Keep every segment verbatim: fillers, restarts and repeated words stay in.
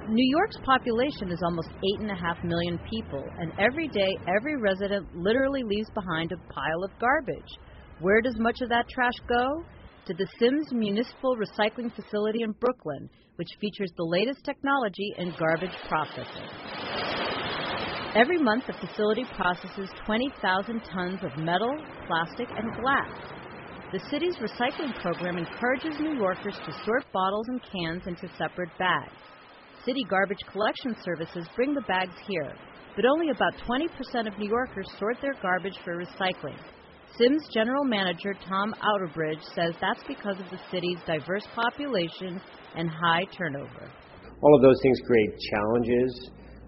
New York's population is almost eight and a half million people, and every day, every resident literally leaves behind a pile of garbage. Where does much of that trash go? To the Sims Municipal Recycling Facility in Brooklyn, which features the latest technology in garbage processing. Every month, the facility processes twenty thousand tons of metal, plastic, and glass. The city's recycling program encourages New Yorkers to sort bottles and cans into separate bags. City garbage collection services bring the bags here, but only about twenty percent of New Yorkers sort their garbage for recycling. Sims General Manager Tom Outerbridge says that's because of the city's diverse population and high turnover. All of those things create challenges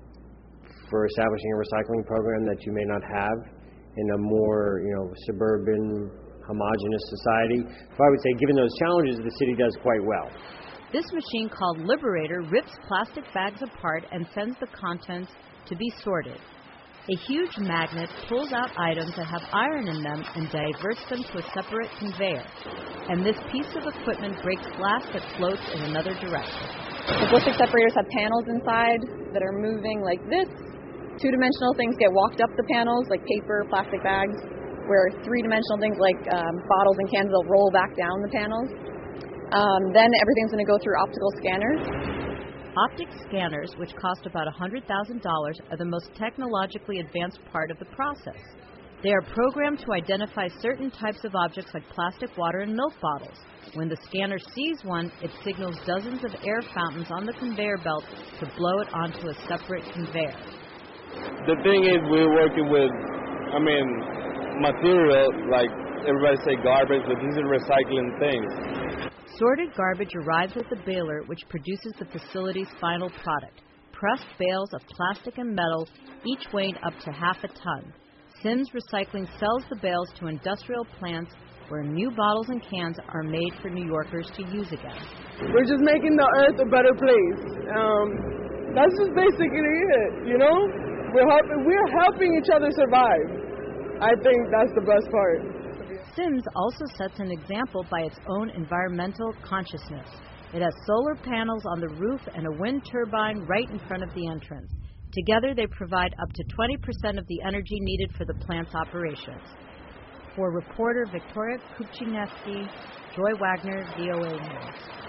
for establishing a recycling program that you may not have in a more, you know, suburban, homogeneous society. So I would say, given those challenges, the city does quite well. This machine, called Liberator, rips plastic bags apart and sends the contents to be sorted. A huge magnet pulls out items that have iron in them and diverts them to a separate conveyor. And this piece of equipment breaks glass that floats in another direction. The ballistic separators have panels inside that are moving like this. Two-dimensional things get walked up the panels, like paper, plastic bags, where three-dimensional things like um, bottles and cans, they'll roll back down the panels. Um, then everything's going to go through optical scanners. Optic scanners, which cost about one hundred thousand dollars, are the most technologically advanced part of the process. They are programmed to identify certain types of objects like plastic, water, and milk bottles. When the scanner sees one, it signals dozens of air fountains on the conveyor belt to blow it onto a separate conveyor. The thing is, we're working with, I mean, material, like everybody say garbage, but these are recycling things. Sorted garbage arrives at the baler, which produces the facility's final product, pressed bales of plastic and metal, each weighing up to half a ton. Sims Recycling sells the bales to industrial plants where new bottles and cans are made for New Yorkers to use again. We're just making the earth a better place. Um, that's just basically it, you know? We're helping, we're helping each other survive. I think that's the best part. Sims also sets an example by its own environmental consciousness. It has solar panels on the roof and a wind turbine right in front of the entrance. Together, they provide up to twenty percent of the energy needed for the plant's operations. For reporter Victoria Kupchineski, Joy Wagner, V O A News.